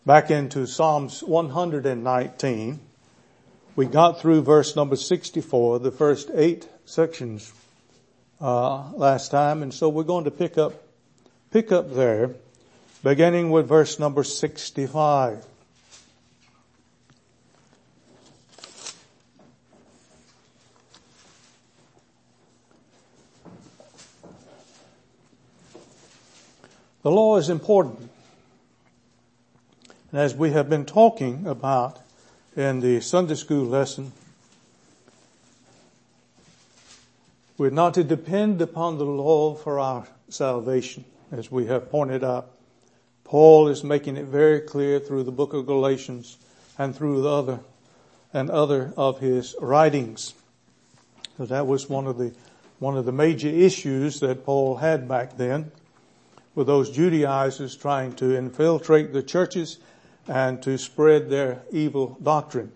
back into Psalms 119. We got through verse number 64, the first 8 sections last time, and so we're going to pick up there, beginning with verse number 65. The law is important. And as we have been talking about in the Sunday school lesson, we're not to depend upon the law for our salvation. As we have pointed out, Paul is making it very clear through the book of Galatians and through the other of his writings. So that was one of the major issues that Paul had back then, with those Judaizers trying to infiltrate the churches and to spread their evil doctrine.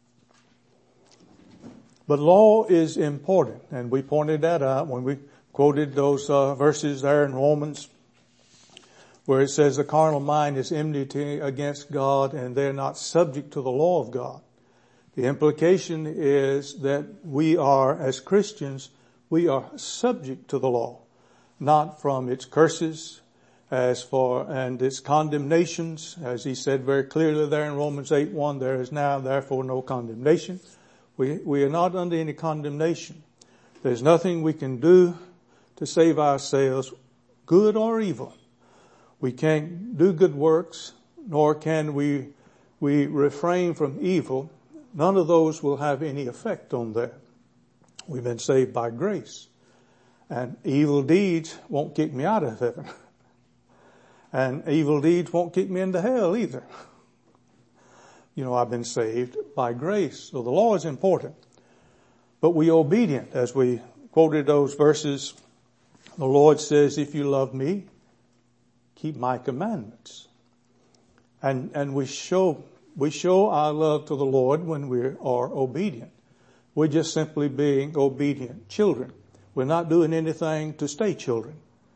But law is important, and we pointed that out when we quoted those verses there in Romans, where it says the carnal mind is enmity against God, and they're not subject to the law of God. The implication is that we are, as Christians, we are subject to the law, not from its curses, and its condemnations, as he said very clearly there in Romans 8:1, there is now therefore no condemnation. We are not under any condemnation. There's nothing we can do to save ourselves, good or evil. We can't do good works, nor can we refrain from evil. None of those will have any effect on that. We've been saved by grace. And evil deeds won't kick me out of heaven. And evil deeds won't kick me into hell either. You know, I've been saved by grace. So the law is important. But we are obedient. As we quoted those verses, the Lord says, if you love me, keep my commandments. And we show our love to the Lord when we are obedient. We're just simply being obedient children. We're not doing anything to stay children.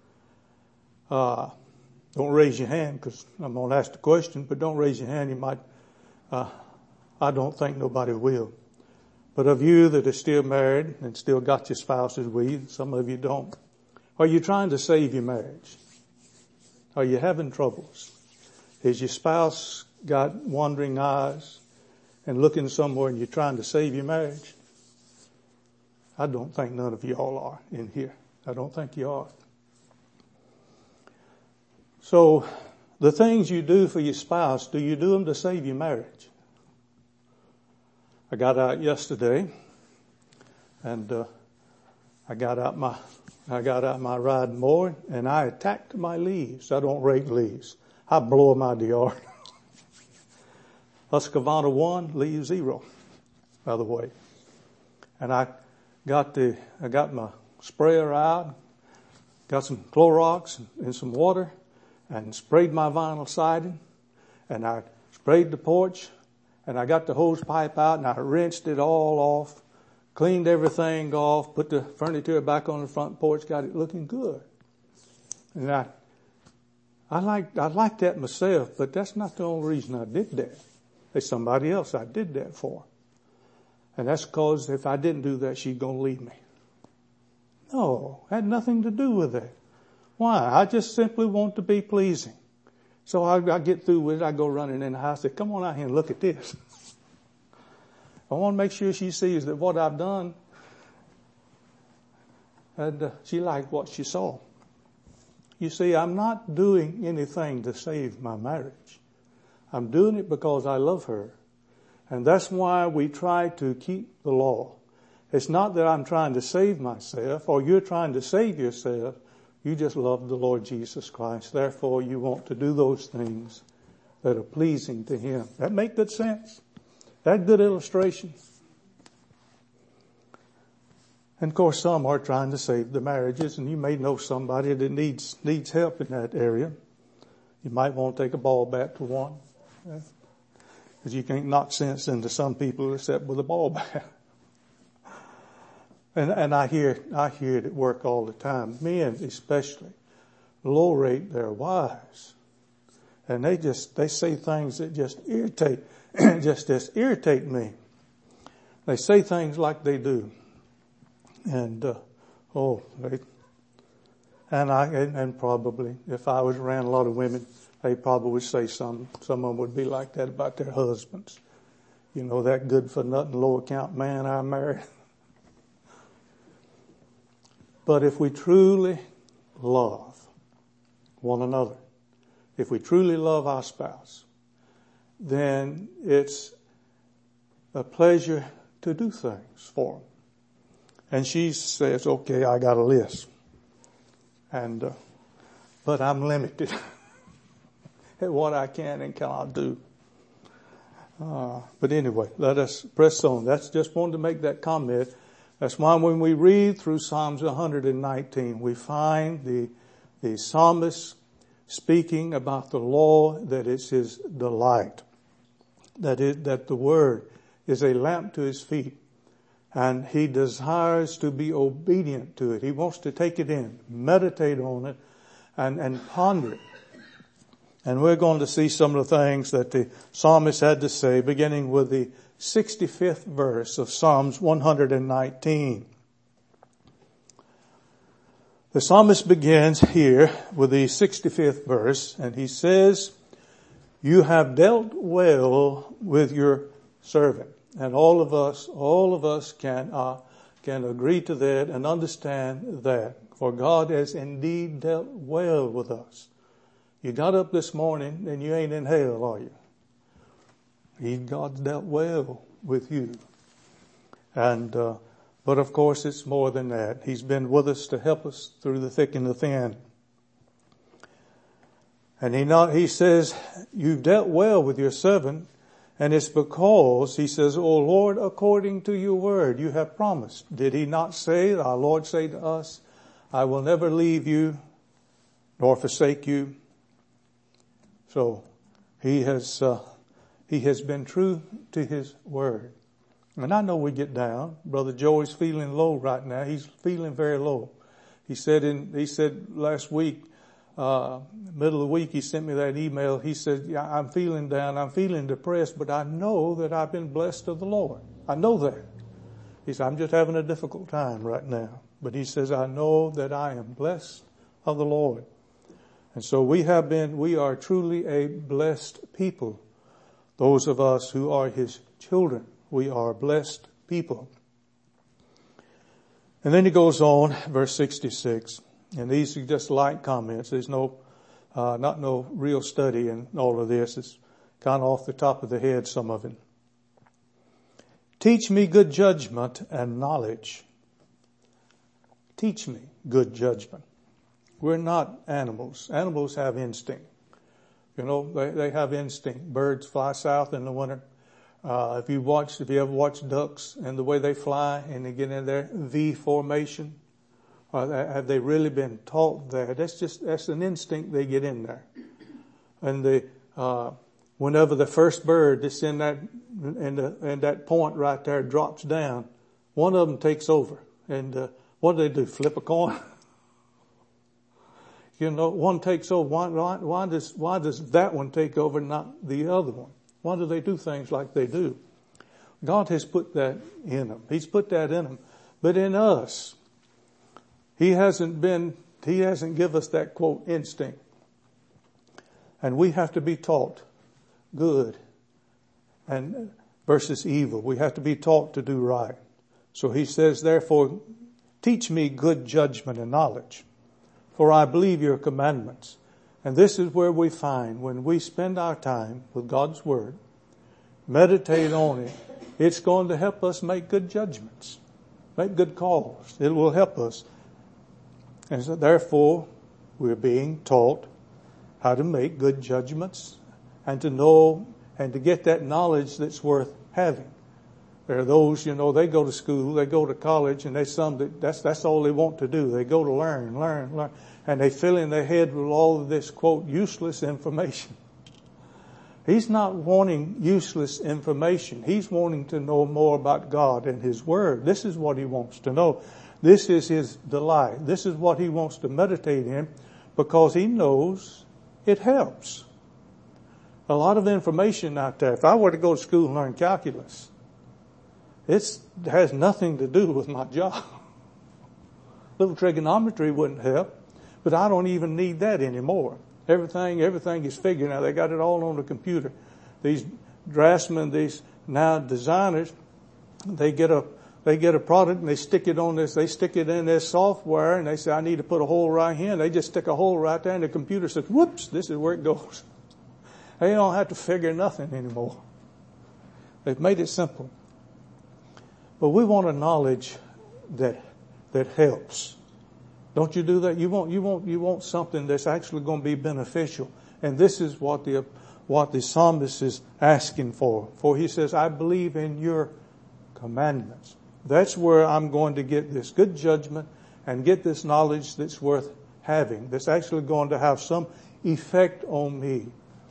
Don't raise your hand, because I'm going to ask the question, but don't raise your hand. You might, I don't think nobody will. But of you that are still married and still got your spouses with you, some of you don't, are you trying to save your marriage? Are you having troubles? Has your spouse got wandering eyes and looking somewhere and you're trying to save your marriage? I don't think none of y'all are in here. I don't think you are. So the things you do for your spouse, do you do them to save your marriage? I got out yesterday and I got out my riding mower and I attacked my leaves. I don't rake leaves. I blow them out of the yard. Husqvarna 1, leave 0, by the way. And I got my sprayer out, got some Clorox and some water, and sprayed my vinyl siding, and I sprayed the porch, and I got the hose pipe out, and I rinsed it all off, cleaned everything off, put the furniture back on the front porch, got it looking good. And I like that myself, but that's not the only reason I did that. There's somebody else I did that for. And that's because if I didn't do that, she's going to leave me. No, it had nothing to do with that. Why? I just simply want to be pleasing. So I get through with it. I go running in the house. I say, come on out here and look at this. I want to make sure she sees that what I've done. And she liked what she saw. You see, I'm not doing anything to save my marriage. I'm doing it because I love her. And that's why we try to keep the law. It's not that I'm trying to save myself or you're trying to save yourself. You just love the Lord Jesus Christ. Therefore, you want to do those things that are pleasing to Him. That make good sense? That good illustration? And of course, some are trying to save the marriages, and you may know somebody that needs help in that area. You might want to take a ball bat to one. Because you can't knock sense into some people except with a ball bat. And I hear it at work all the time. Men especially low rate their wives And they say things that just irritate, just irritate me. They say things like they do. And, and probably if I was around a lot of women, they probably would say some of them would be like that about their husbands. You know, that good for nothing, low account man I married. But if we truly love one another, if we truly love our spouse, then it's a pleasure to do things for them. And she says, okay, I got a list. And, but I'm limited at what I can and cannot do. But anyway, let us press on. That's just wanted to make that comment. That's why when we read through Psalms 119, we find the psalmist speaking about the law, that it's his delight, that the word is a lamp to his feet, and he desires to be obedient to it. He wants to take it in, meditate on it, and ponder it. And we're going to see some of the things that the psalmist had to say, beginning with the 65th verse of Psalms 119. The psalmist begins here with the 65th verse, and he says, "You have dealt well with your servant." And all of us can agree to that and understand that. For God has indeed dealt well with us. You got up this morning and you ain't in hell, are you? God's dealt well with you. And, but of course it's more than that. He's been with us to help us through the thick and the thin. And he says, you've dealt well with your servant. And it's because he says, "O Lord, according to your word, you have promised." Did he not say, our Lord say to us, "I will never leave you nor forsake you"? So he has been true to his word. And I know we get down. Brother Joey's feeling low right now. He's feeling very low. He said last week, middle of the week, he sent me that email. He said, "Yeah, I'm feeling down. I'm feeling depressed, but I know that I've been blessed of the Lord. I know that." He said, "I'm just having a difficult time right now." But he says, "I know that I am blessed of the Lord." And so we are truly a blessed people. Those of us who are his children, we are blessed people. And then he goes on, verse 66. And these are just light comments. There's not no real study in all of this. It's kind of off the top of the head, some of it. "Teach me good judgment and knowledge." Teach me good judgment. We're not animals. Animals have instinct. You know, they have instinct. Birds fly south in the winter. If you ever watched ducks and the way they fly and they get in their V formation, have they really been taught that? That's an instinct they get in there. And whenever the first bird that's in that point right there drops down, one of them takes over. And, what do? Flip a coin? You know, one takes over. Why does that one take over, not the other one? Why do they do things like they do? God has put that in them. He's put that in them. But in us, He hasn't given us that, quote, instinct. And we have to be taught good and versus evil. We have to be taught to do right. So he says, "Therefore, teach me good judgment and knowledge, for I believe your commandments." And this is where we find when we spend our time with God's word, meditate on it, it's going to help us make good judgments, make good calls. It will help us. And so therefore, we're being taught how to make good judgments and to know and to get that knowledge that's worth having. There are those, you know, they go to school, they go to college, and that's all they want to do. They go to learn. And they fill in their head with all of this, quote, useless information. He's not wanting useless information. He's wanting to know more about God and His Word. This is what he wants to know. This is his delight. This is what he wants to meditate in because he knows it helps. a lot of information out there. If I were to go to school and learn calculus, it has nothing to do with my job. Little trigonometry wouldn't help, but I don't even need that anymore. Everything is figured now. They got it all on the computer. These draftsmen, these now designers, they get a product and they stick it on this, they stick it in their software and they say, I need to put a hole right here. And they just stick a hole right there and the computer says, whoops, this is where it goes. They don't have to figure nothing anymore. They've made it simple. But we want a knowledge that helps. Don't you do that? You want something that's actually going to be beneficial. And this is what the psalmist is asking for. For he says, I believe in your commandments. That's where I'm going to get this good judgment and get this knowledge that's worth having, that's actually going to have some effect on me.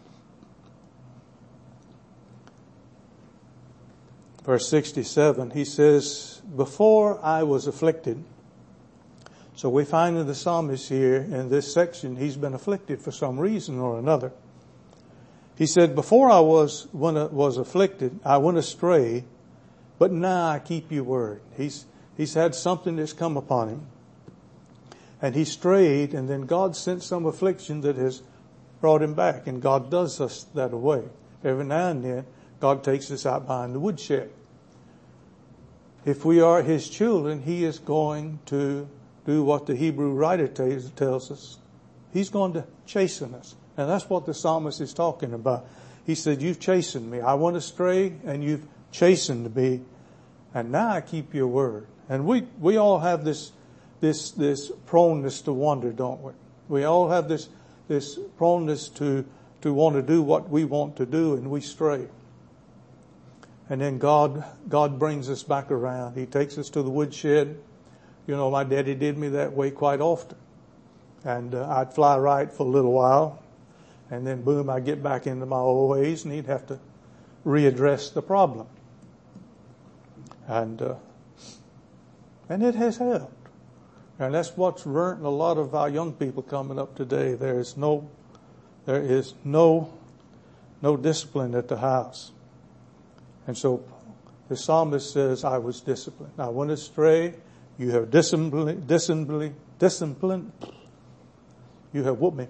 Verse 67, he says, before I was afflicted. So we find in the psalmist here in this section, he's been afflicted for some reason or another. He said, before I was afflicted, I went astray, but now I keep your word. He's had something that's come upon him. And he strayed, and then God sent some affliction that has brought him back. And God does us that away. Every now and then, God takes us out behind the woodshed. If we are his children, he is going to do what the Hebrew writer tells us. He's going to chasten us. And that's what the psalmist is talking about. He said, you've chastened me. I went astray and you've chastened me. And now I keep your word. And we all have this proneness to wander, don't we? We all have this proneness to want to do what we want to do, and we stray. And then God brings us back around. He takes us to the woodshed. You know, my daddy did me that way quite often. And I'd fly right for a little while. And then boom, I'd get back into my old ways and he'd have to readdress the problem. And it has helped. And that's what's ruined a lot of our young people coming up today. There is no discipline at the house. And so the psalmist says, I was disciplined. I went astray. You have disciplined. You have whooped me.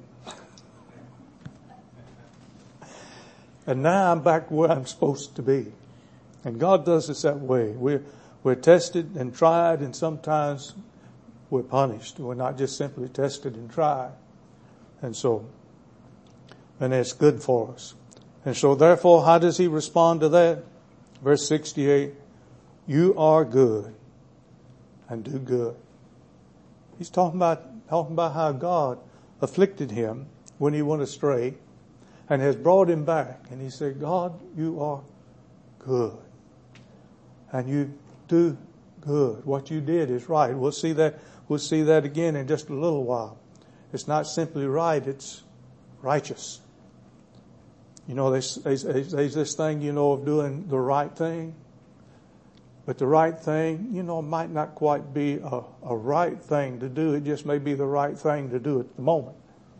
And now I'm back where I'm supposed to be. And God does us that way. We're tested and tried, and sometimes we're punished. We're not just simply tested and tried. And it's good for us. And so therefore, how does he respond to that? Verse 68, you are good and do good. He's talking about how God afflicted him when he went astray and has brought him back. And he said, God, you are good. And you do good. What you did is right. We'll see that again in just a little while. It's not simply right, it's righteous. You know, there's this thing, of doing the right thing. But the right thing, might not quite be a right thing to do. It just may be the right thing to do at the moment.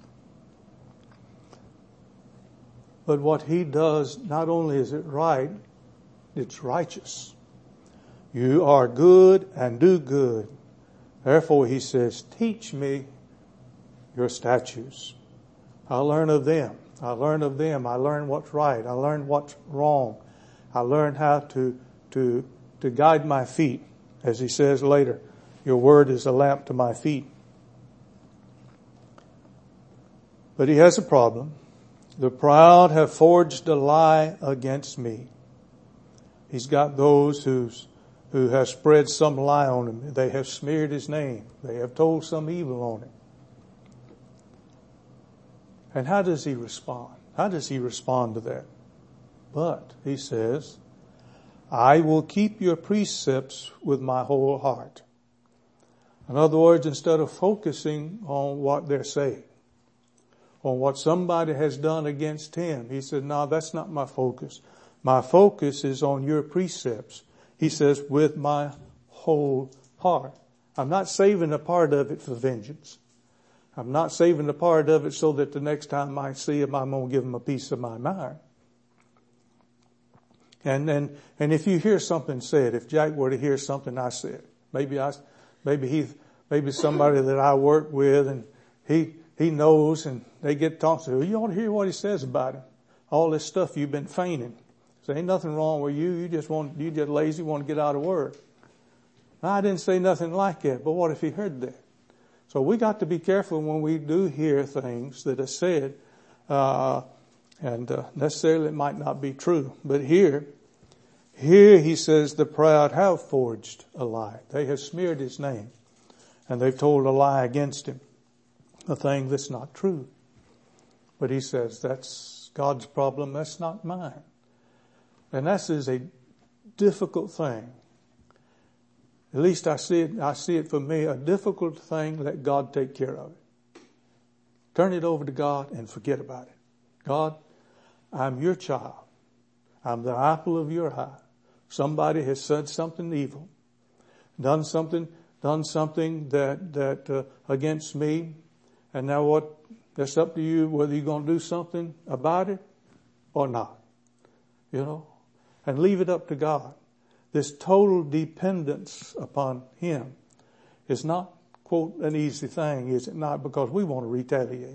But what he does, not only is it right, it's righteous. You are good and do good. Therefore, he says, teach me your statutes. I'll learn of them. I learn of them. I learn what's right. I learn what's wrong. I learn how to guide my feet. As he says later, your word is a lamp to my feet. But he has a problem. The proud have forged a lie against me. He's got those who have spread some lie on him. They have smeared his name. They have told some evil on him. And how does he respond? How does he respond to that? But, he says, I will keep your precepts with my whole heart. In other words, instead of focusing on what they're saying, on what somebody has done against him, he said, no, that's not my focus. My focus is on your precepts. He says, with my whole heart. I'm not saving a part of it for vengeance. I'm not saving a part of it so that the next time I see him, I'm going to give him a piece of my mind. And if you hear something said, if Jack were to hear something I said, maybe somebody that I work with and he knows and they get talking to, you ought to hear what he says about him. All this stuff you've been feigning. So ain't nothing wrong with you. You just lazy, want to get out of work. I didn't say nothing like that, but what if he heard that? So we got to be careful when we do hear things that are said, and necessarily it might not be true. But here he says the proud have forged a lie. They have smeared his name, and they've told a lie against him, a thing that's not true. But he says that's God's problem, that's not mine. And that is a difficult thing. At least I see it for me, a difficult thing. Let God take care of it. Turn it over to God and forget about it. God, I'm your child. I'm the apple of your eye. Somebody has said something evil, done something that against me. And now what? It's up to you whether you're going to do something about it or not. And leave it up to God. This total dependence upon him is not, quote, an easy thing, is it not? Because we want to retaliate.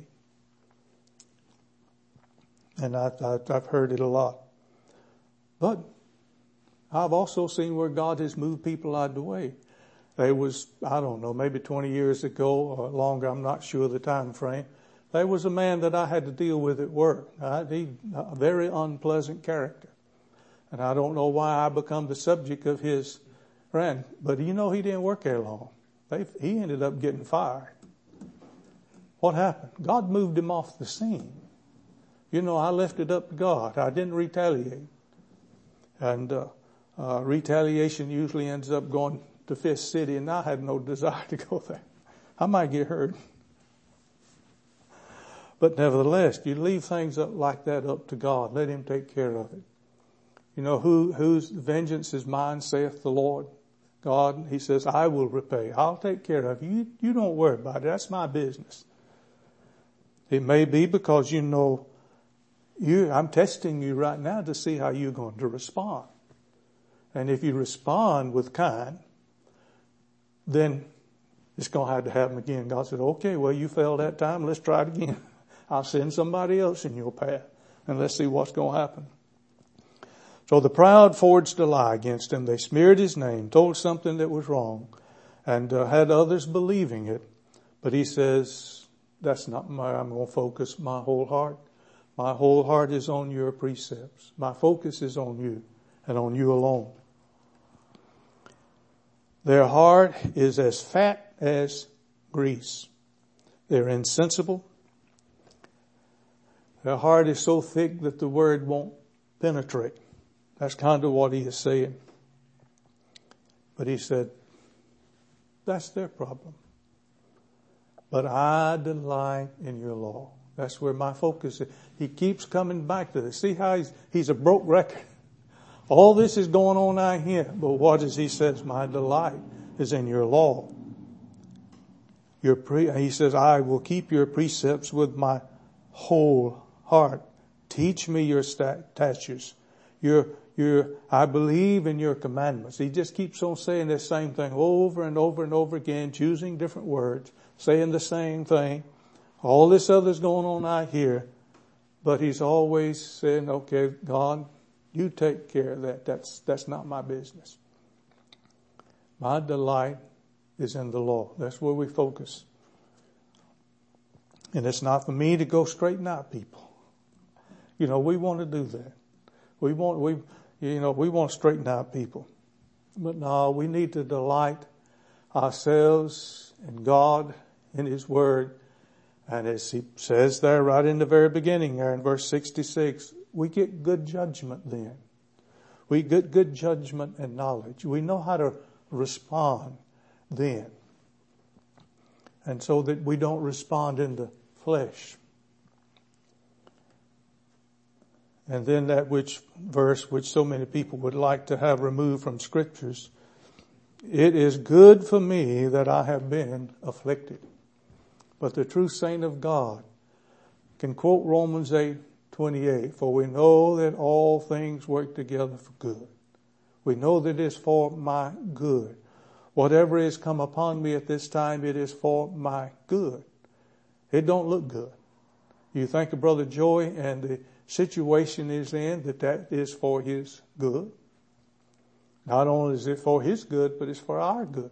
And I've heard it a lot. But I've also seen where God has moved people out of the way. There was, I don't know, maybe 20 years ago or longer, I'm not sure the time frame. There was a man that I had to deal with at work. He a very unpleasant character. And I don't know why I become the subject of his rant. But he didn't work there long. He ended up getting fired. What happened? God moved him off the scene. I left it up to God. I didn't retaliate. And retaliation usually ends up going to Fist City, and I had no desire to go there. I might get hurt. But nevertheless, you leave things up like that up to God. Let him take care of it. Whose vengeance is mine, saith the Lord. God, he says, I will repay. I'll take care of you. You don't worry about it. That's my business. It may be because I'm testing you right now to see how you're going to respond. And if you respond with kind, then it's going to have to happen again. God said, okay, well, you failed that time. Let's try it again. I'll send somebody else in your path, and let's see what's going to happen. So the proud forged a lie against him. They smeared his name, told something that was wrong, and had others believing it. But he says, that's not I'm going to focus my whole heart. My whole heart is on your precepts. My focus is on you and on you alone. Their heart is as fat as grease. They're insensible. Their heart is so thick that the word won't penetrate. That's kind of what he is saying. But he said, that's their problem. But I delight in your law. That's where my focus is. He keeps coming back to this. See how he's a broke record. All this is going on out here. But what does he says? My delight is in your law. He says, I will keep your precepts with my whole heart. Teach me your statutes. I believe in your commandments. He just keeps on saying the same thing over and over and over again, choosing different words, saying the same thing. All this other's going on out here, but he's always saying, okay, God, you take care of that. That's not my business. My delight is in the law. That's where we focus. And it's not for me to go straighten out people. We want to do that. We want to straighten out people. But no, we need to delight ourselves in God, in his word. And as he says there right in the very beginning there in verse 66, we get good judgment then. We get good judgment and knowledge. We know how to respond then. And so that we don't respond in the flesh. And then that verse which so many people would like to have removed from scriptures. It is good for me that I have been afflicted. But the true saint of God can quote Romans 8:28, for we know that all things work together for good. We know that it is for my good. Whatever has come upon me at this time, it is for my good. It don't look good. You think of Brother Joey and the situation he's in, that is for his good. Not only is it for his good, but it's for our good.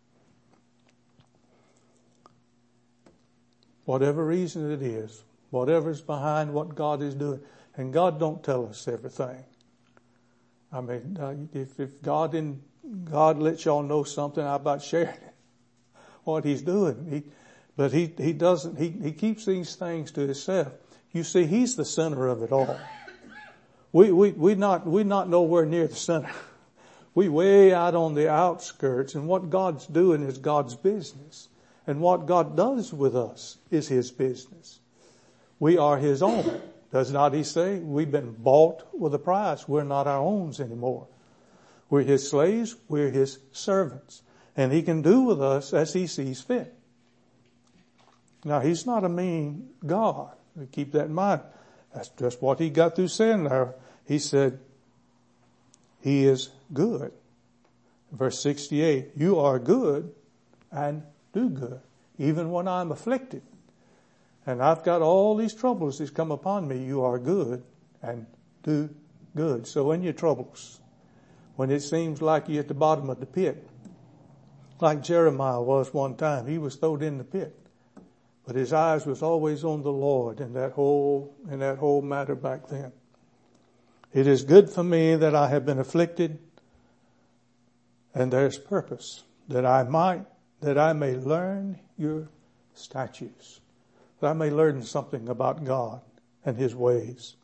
Whatever reason it is, whatever's behind what God is doing. And God don't tell us everything. I mean, if God lets y'all know something, how about sharing it? What he's doing. But he doesn't, he keeps these things to himself. You see, he's the center of it all. We're not nowhere near the center. We way out on the outskirts, and what God's doing is God's business. And what God does with us is his business. We are his own. Does not he say? We've been bought with a price. We're not our own anymore. We're his slaves. We're his servants. And he can do with us as he sees fit. Now, he's not a mean God. We keep that in mind. That's just what he got through saying there. He said, he is good. Verse 68, you are good and do good, even when I'm afflicted. And I've got all these troubles that's come upon me. You are good and do good. So in your troubles, when it seems like you're at the bottom of the pit, like Jeremiah was one time, he was thrown in the pit. But his eyes was always on the Lord in that whole matter back then. It is good for me that I have been afflicted, and there's purpose, that I may learn your statutes, that I may learn something about God and his ways.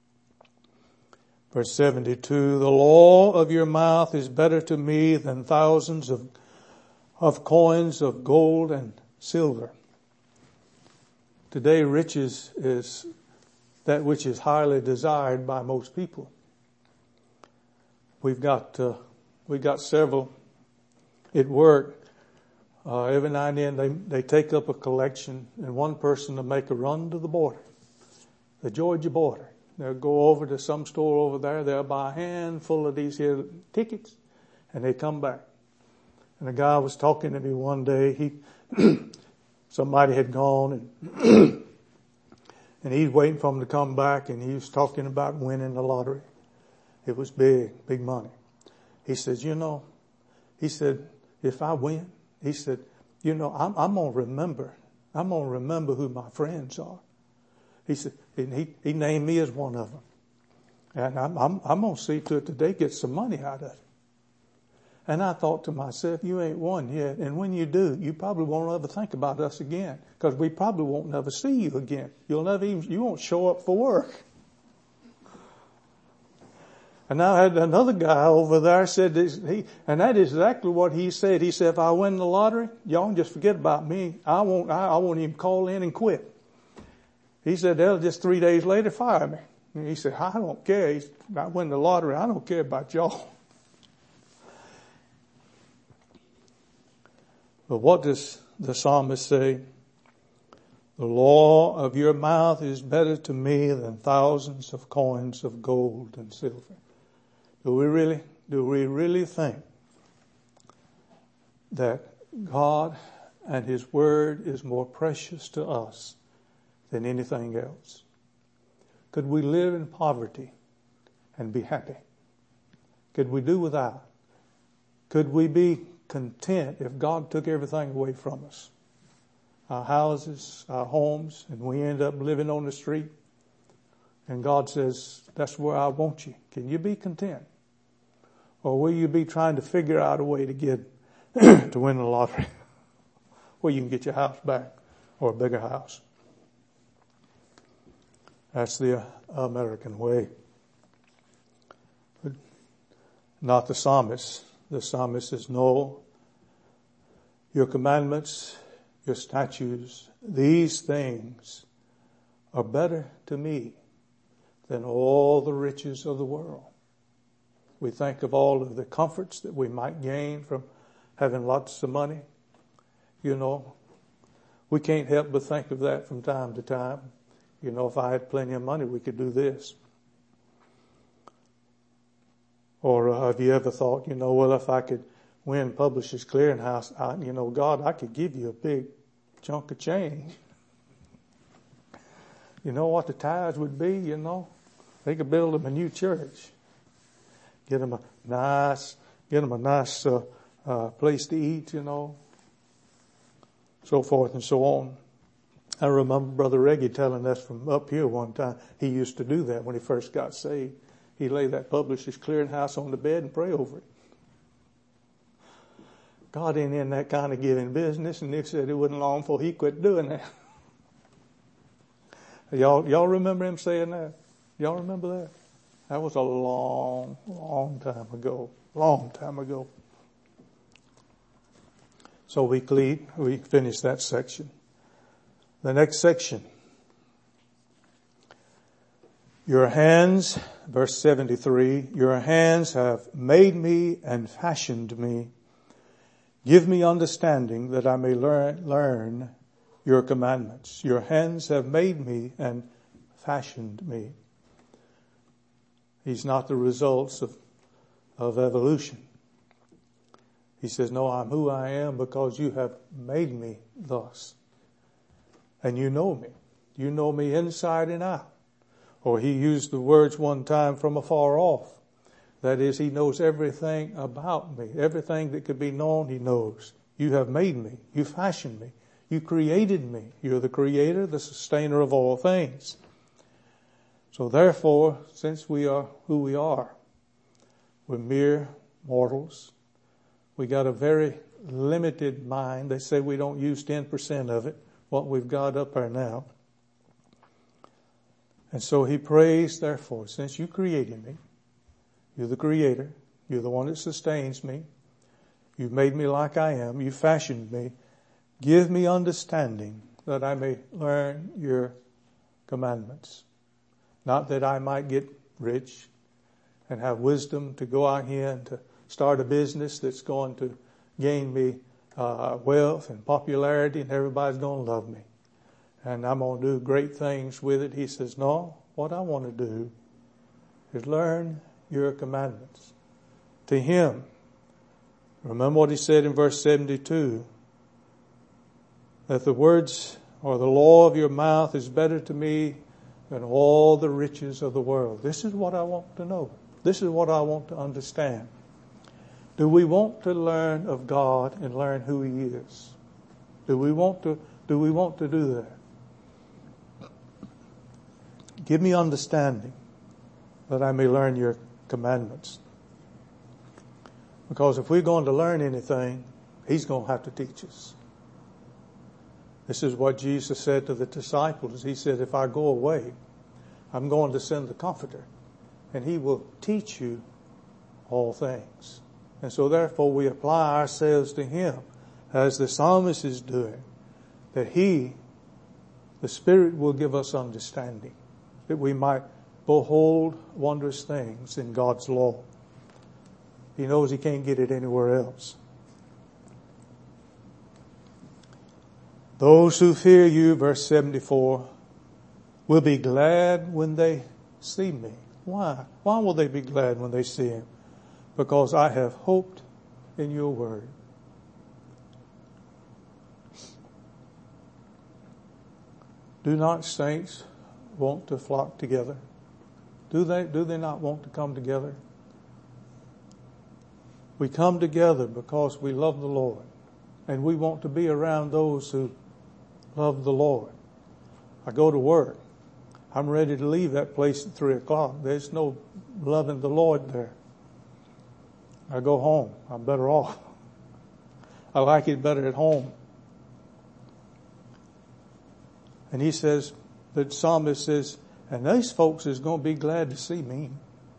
Verse 72, the law of your mouth is better to me than thousands of coins of gold and silver. Today, riches is that which is highly desired by most people. We've got several at work. Every now and then they take up a collection, and one person will make a run to the border, the Georgia border. They'll go over to some store over there. They'll buy a handful of these here tickets, and they come back. And a guy was talking to me one day. Somebody had gone and he's waiting for him to come back, and he was talking about winning the lottery. It was big money. He says, if I win, he said, I'm going to remember who my friends are. He said, and he named me as one of them. And I'm going to see to it that they get some money out of it. And I thought to myself, you ain't won yet. And when you do, you probably won't ever think about us again, because we probably won't never see you again. You won't show up for work. And I had another guy over there said this, and that is exactly what he said. He said, if I win the lottery, y'all can just forget about me. I won't even call in and quit. He said, they'll just 3 days later fire me. And he said, I don't care. I win the lottery. I don't care about y'all. But what does the psalmist say? The law of your mouth is better to me than thousands of coins of gold and silver. Do we really think that God and his word is more precious to us than anything else? Could we live in poverty and be happy? Could we do without? Could we be content if God took everything away from us? Our houses, our homes, and we end up living on the street. And God says, that's where I want you. Can you be content? Or will you be trying to figure out a way to get, to win the lottery? Where you can get your house back or a bigger house. That's the American way. But not the psalmist. The psalmist says, no, your commandments, your statutes, these things are better to me than all the riches of the world. We think of all of the comforts that we might gain from having lots of money. We can't help but think of that from time to time. You know, if I had plenty of money, we could do this. Or have you ever thought, you know, well, if I could win Publishers Clearinghouse, you know, God, I could give you a big chunk of change. You know what the tithes would be, you know? They could build them a new church. Get them a nice place to eat, you know. So forth and so on. I remember Brother Reggie telling us from up here one time, he used to do that when he first got saved. He'd lay that Publishers Clearinghouse on the bed and pray over it. God ain't in that kind of giving business, and he said it wasn't long before he quit doing that. Y'all remember him saying that? Y'all remember that? That was a long time ago. Long time ago. So we finished that section. The next section. Your hands, verse 73, your hands have made me and fashioned me. Give me understanding that I may learn your commandments. Your hands have made me and fashioned me. He's not the results of evolution. He says, no, I'm who I am because you have made me thus. And you know me. You know me inside and out. Or he used the words one time from afar off. That is, he knows everything about me. Everything that could be known, he knows. You have made me. You fashioned me. You created me. You're the creator, the sustainer of all things. So therefore, since we are who we are, we're mere mortals. We got a very limited mind. They say we don't use 10% of it, what we've got up there now. And so he prays, therefore, since you created me, you're the creator, you're the one that sustains me, you've made me like I am, you fashioned me, give me understanding that I may learn your commandments. Not that I might get rich and have wisdom to go out here and to start a business that's going to gain me wealth and popularity and everybody's going to love me. And I'm going to do great things with it. He says, no, what I want to do is learn your commandments. To him, remember what he said in verse 72, that the words or the law of your mouth is better to me than all the riches of the world. This is what I want to know. This is what I want to understand. Do we want to learn of God and learn who he is? Do we want to do that? Give me understanding that I may learn your commandments. Because if we're going to learn anything, he's going to have to teach us. This is what Jesus said to the disciples. He said, if I go away, I'm going to send the Comforter, and he will teach you all things. And so therefore we apply ourselves to him as the psalmist is doing, that the Spirit will give us understanding, that we might behold wondrous things in God's law. He knows he can't get it anywhere else. Those who fear you, verse 74, will be glad when they see me. Why? Why will they be glad when they see him? Because I have hoped in your word. Do not saints want to flock together? Do they not want to come together? We come together because we love the Lord, and we want to be around those who love the Lord. I go to work. I'm ready to leave that place at 3:00. There's no loving the Lord there. I go home. I'm better off. I like it better at home. And he says, the psalmist says, and these folks is going to be glad to see me.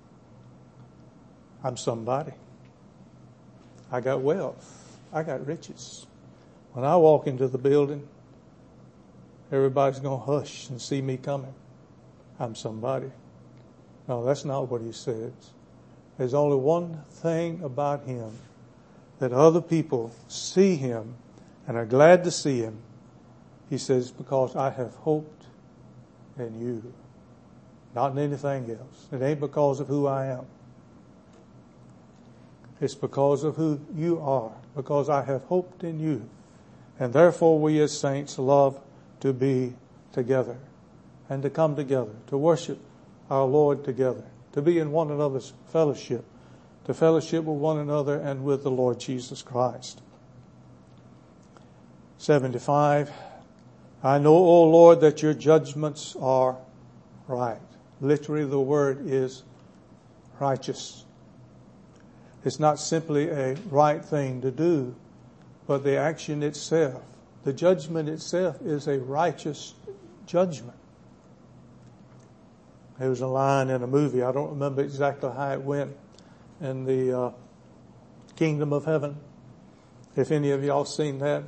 I'm somebody. I got wealth. I got riches. When I walk into the building, everybody's going to hush and see me coming. I'm somebody. No, that's not what he says. There's only one thing about him, that other people see him and are glad to see him, He says, because I have hoped in you, not in anything else. It ain't because of who I am. It's because of who you are, because I have hoped in you. And therefore we as saints love to be together and to come together, to worship our Lord together, to be in one another's fellowship, to fellowship with one another and with the Lord Jesus Christ. 75. I know, O Lord, that your judgments are right. Literally, the word is righteous. It's not simply a right thing to do, but the action itself, the judgment itself, is a righteous judgment. There was a line in a movie, I don't remember exactly how it went, in the Kingdom of Heaven. If any of y'all seen that.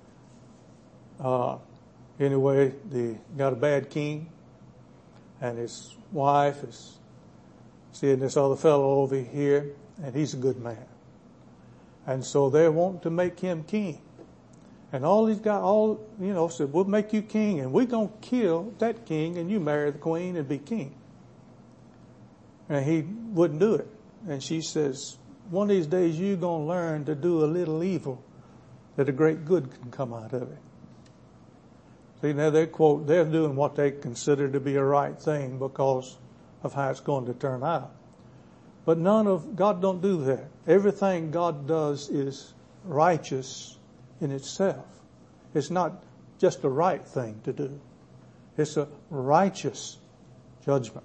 Anyway, they got a bad king, and his wife is seeing this other fellow over here, and he's a good man. And so they want to make him king. And said, we'll make you king, and we're going to kill that king, and you marry the queen and be king. And he wouldn't do it. And she says, one of these days you're going to learn to do a little evil that a great good can come out of it. See, now they're doing what they consider to be a right thing because of how it's going to turn out. But God don't do that. Everything God does is righteous in itself. It's not just a right thing to do. It's a righteous judgment.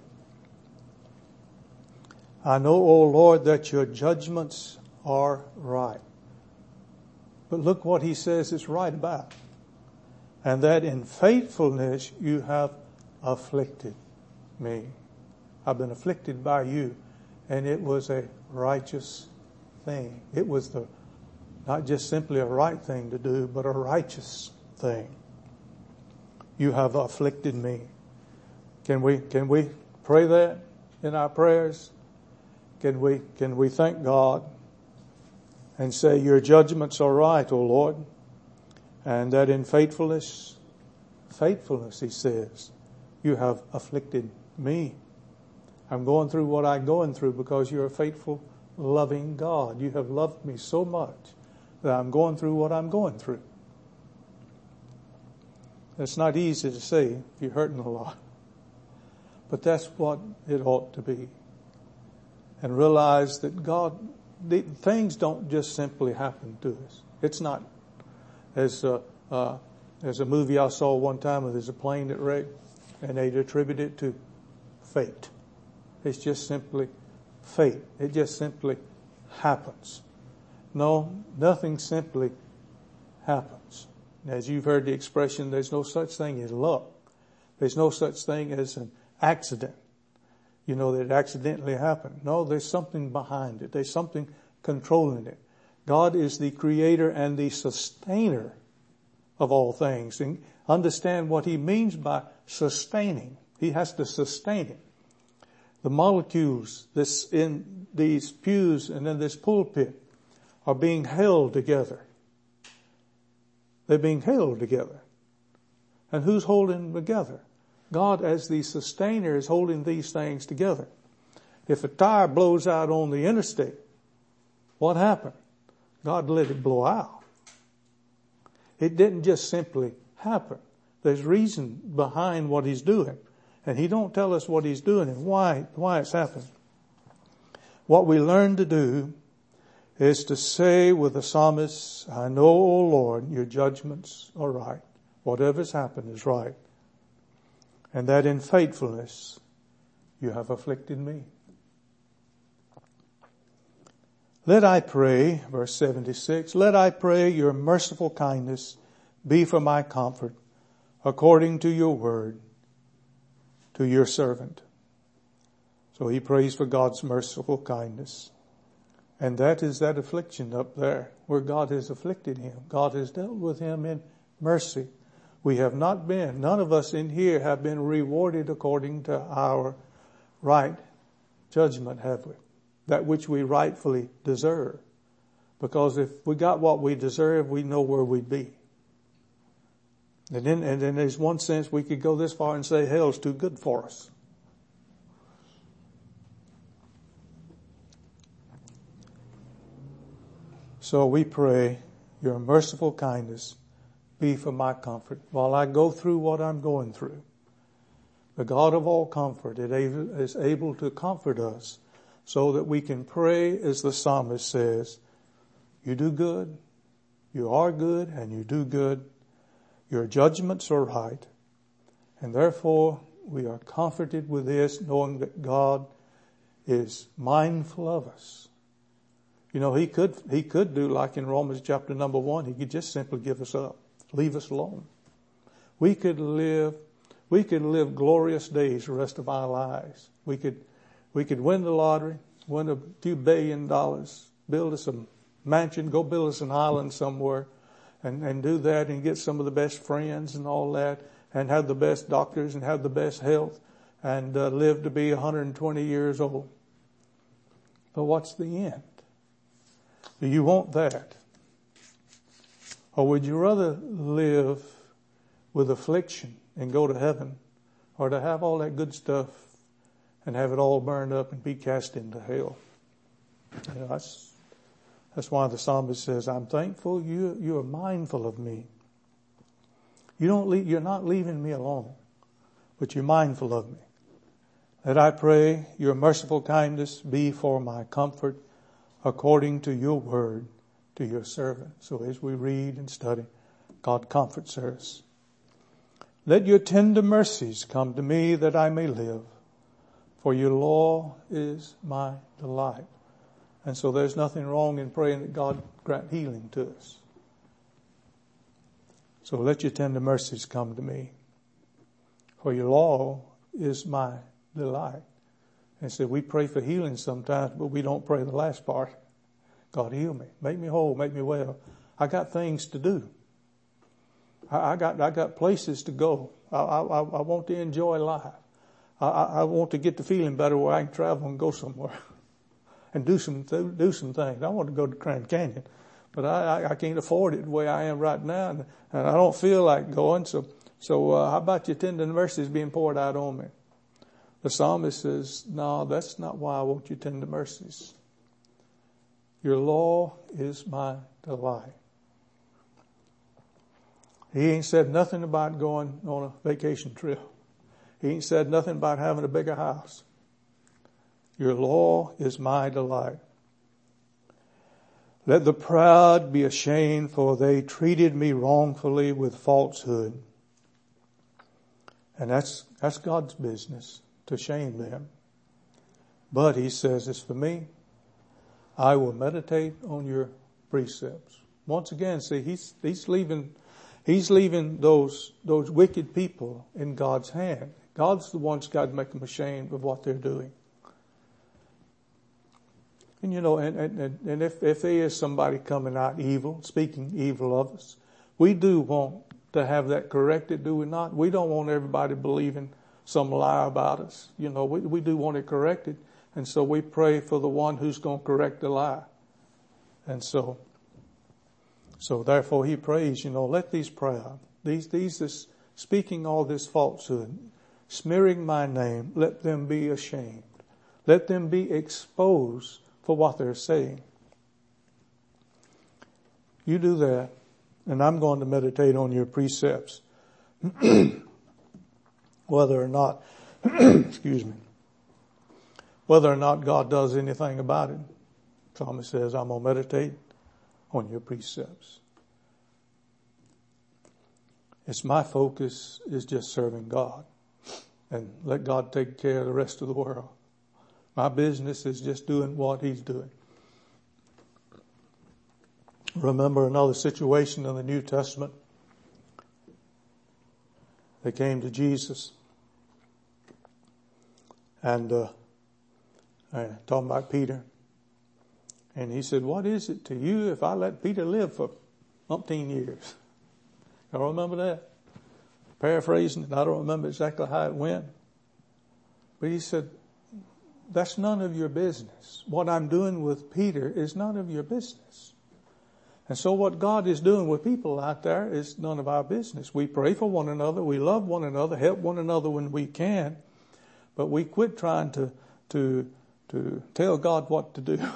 I know, O Lord, that your judgments are right. But look what he says it's right about. And that in faithfulness you have afflicted me. I've been afflicted by you. And it was a righteous thing. It was not just simply a right thing to do, but a righteous thing. You have afflicted me. Can we pray that in our prayers? Can we thank God and say, your judgments are right, O Lord, and that in faithfulness, he says, you have afflicted me. I'm going through what I'm going through because you're a faithful, loving God. You have loved me so much that I'm going through what I'm going through. It's not easy to say if you're hurting a lot, but that's what it ought to be. And realize that things don't just simply happen to us. It's not as a movie I saw one time where there's a plane that wrecked and they attribute it to fate. It's just simply fate. It just simply happens. No, nothing simply happens. As you've heard the expression, there's no such thing as luck. There's no such thing as an accident. That it accidentally happened. No, there's something behind it. There's something controlling it. God is the creator and the sustainer of all things. And understand what he means by sustaining. He has to sustain it. The molecules in these pews and in this pulpit are being held together. They're being held together. And who's holding them together? God, as the sustainer, is holding these things together. If a tire blows out on the interstate, what happened? God let it blow out. It didn't just simply happen. There's reason behind what he's doing. And he don't tell us what he's doing and why it's happening. What we learn to do is to say with the psalmist, I know, O Lord, your judgments are right. Whatever's happened is right. And that in faithfulness you have afflicted me. Let I pray, verse 76, let I pray your merciful kindness be for my comfort, according to your word, to your servant. So he prays for God's merciful kindness. And that is that affliction up there where God has afflicted him. God has dealt with him in mercy. None of us in here have been rewarded according to our right judgment, have we? That which we rightfully deserve. Because if we got what we deserve, we know where we'd be. And then there's one sense we could go this far and say hell's too good for us. So we pray, your merciful kindness be for my comfort while I go through what I'm going through. The God of all comfort is able to comfort us so that we can pray as the psalmist says, you do good, you are good, and you do good. Your judgments are right. And therefore we are comforted with this, knowing that God is mindful of us. You know, he could do like in Romans chapter number 1. He could just simply give us up, leave us alone. We could live glorious days the rest of our lives. We could win the lottery, win a few $1 billion, build us a mansion, go build us an island somewhere, and do that and get some of the best friends and all that, and have the best doctors and have the best health, and live to be 120 years old. But what's the end? Do you want that? Or would you rather live with affliction and go to heaven, or to have all that good stuff and have it all burned up and be cast into hell? You know, that's why the psalmist says, I'm thankful you are mindful of me. You're not leaving me alone, but you're mindful of me. That I pray your merciful kindness be for my comfort according to your word to your servant. So as we read and study, God comforts us. Let your tender mercies come to me that I may live, for your law is my delight. And so there's nothing wrong in praying that God grant healing to us. So let your tender mercies come to me, for your law is my delight. And so we pray for healing sometimes, but we don't pray the last part. God, heal me, make me whole, make me well. I got things to do. I got places to go. I want to enjoy life. I want to get the feeling better where I can travel and go somewhere and do some things. I want to go to Grand Canyon, but I can't afford it the way I am right now, and I don't feel like going. So how about your tender mercies being poured out on me? The psalmist says, no, that's not why I want your tender mercies. Your law is my delight. He ain't said nothing about going on a vacation trip. He ain't said nothing about having a bigger house. Your law is my delight. Let the proud be ashamed, for they treated me wrongfully with falsehood. And that's God's business, to shame them. But he says, it's for me. I will meditate on your precepts. Once again, see, he's leaving those wicked people in God's hand. God's the one who's got to make them ashamed of what they're doing. And you know, and if there is somebody coming out evil, speaking evil of us, we do want to have that corrected, do we not? We don't want everybody believing some lie about us. You know, we do want it corrected. And so we pray for the one who's going to correct the lie. And so therefore he prays, you know, let these proud, these speaking all this falsehood, smearing my name, let them be ashamed. Let them be exposed for what they're saying. You do that, and I'm going to meditate on your precepts. Whether or not, excuse me, whether or not God does anything about it. Psalmist says, I'm going to meditate on your precepts. It's my focus is just serving God and let God take care of the rest of the world. My business is just doing what he's doing. Remember another situation in the New Testament. They came to Jesus and talking about Peter. And he said, what is it to you if I let Peter live for umpteen years? Y'all remember that? Paraphrasing it, I don't remember exactly how it went. But he said, that's none of your business. What I'm doing with Peter is none of your business. And so what God is doing with people out there is none of our business. We pray for one another. We love one another, help one another when we can. But we quit trying to tell God what to do.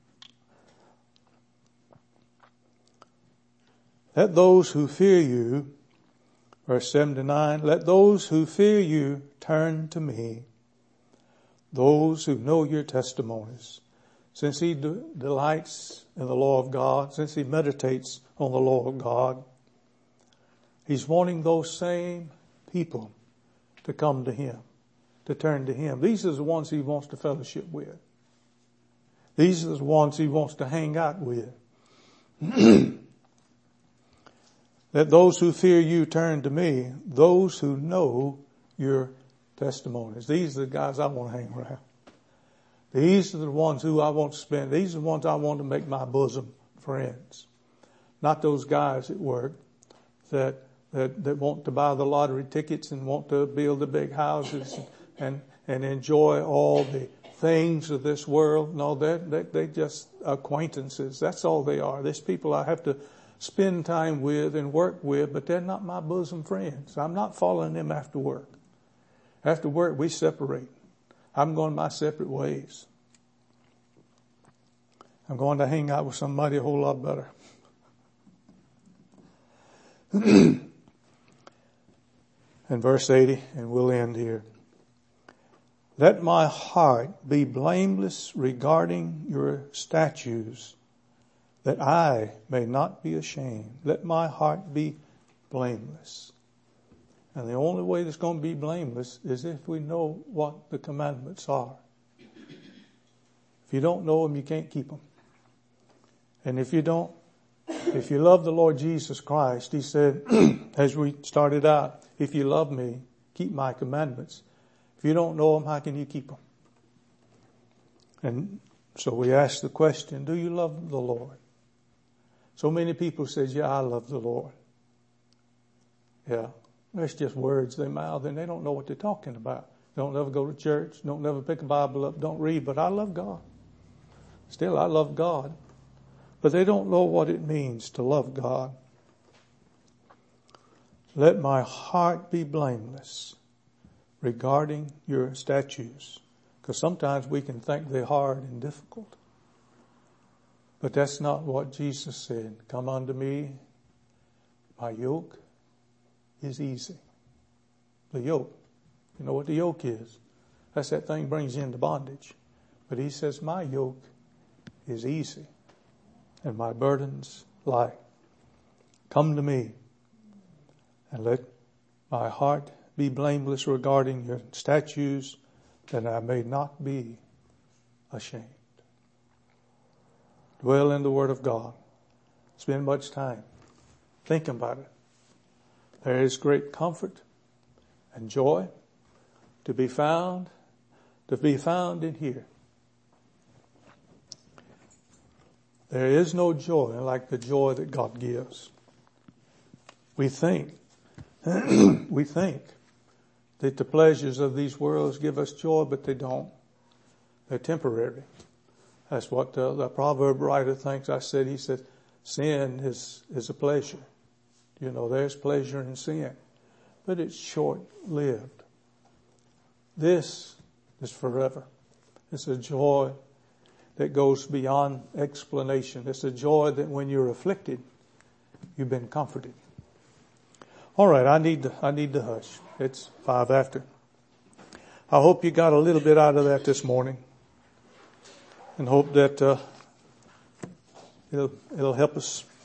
Let those who fear you, verse 7 to 9, let those who fear you turn to me. Those who know your testimonies. Since he delights in the law of God, since he meditates on the law of God, he's wanting those same people to come to him, to turn to him. These are the ones he wants to fellowship with. These are the ones he wants to hang out with. Let those who fear you turn to me, those who know your testimonies. These are the guys I want to hang around. These are the ones who I want to spend. These are the ones I want to make my bosom friends. Not those guys at work that want to buy the lottery tickets and want to build the big houses and enjoy all the things of this world. No, they're just acquaintances. That's all they are. These people I have to spend time with and work with, but they're not my bosom friends. I'm not following them after work. After work, we separate. I'm going my separate ways. I'm going to hang out with somebody a whole lot better. And verse 80, and we'll end here. Let my heart be blameless regarding your statutes, that I may not be ashamed. Let my heart be blameless. And the only way that's going to be blameless is if we know what the commandments are. If you don't know them, you can't keep them. And if you love the Lord Jesus Christ, he said, as we started out, if you love me, keep my commandments. If you don't know them, how can you keep them? And so we ask the question, do you love the Lord? So many people says, yeah, I love the Lord. Yeah. That's just words they mouth and they don't know what they're talking about. Don't never go to church. Don't never pick a Bible up. Don't read. But I love God. Still, I love God. But they don't know what it means to love God. Let my heart be blameless regarding your statutes. Because sometimes we can think they're hard and difficult. But that's not what Jesus said. Come unto me, my yoke is easy. The yoke. You know what the yoke is? That's that thing brings you into bondage. But he says, my yoke is easy and my burden's light. Come to me and let my heart be blameless regarding your statutes, that I may not be ashamed. Dwell in the Word of God. Spend much time thinking about it. There is great comfort and joy to be found in here. There is no joy like the joy that God gives. We think that the pleasures of these worlds give us joy, but they don't. They're temporary. That's what the proverb writer thinks. He said, sin is a pleasure. You know, there's pleasure in sin, but it's short-lived. This is forever. It's a joy that goes beyond explanation. It's a joy that when you're afflicted, you've been comforted. All right, I need to hush. It's 5 after. I hope you got a little bit out of that this morning, and hope that it'll help us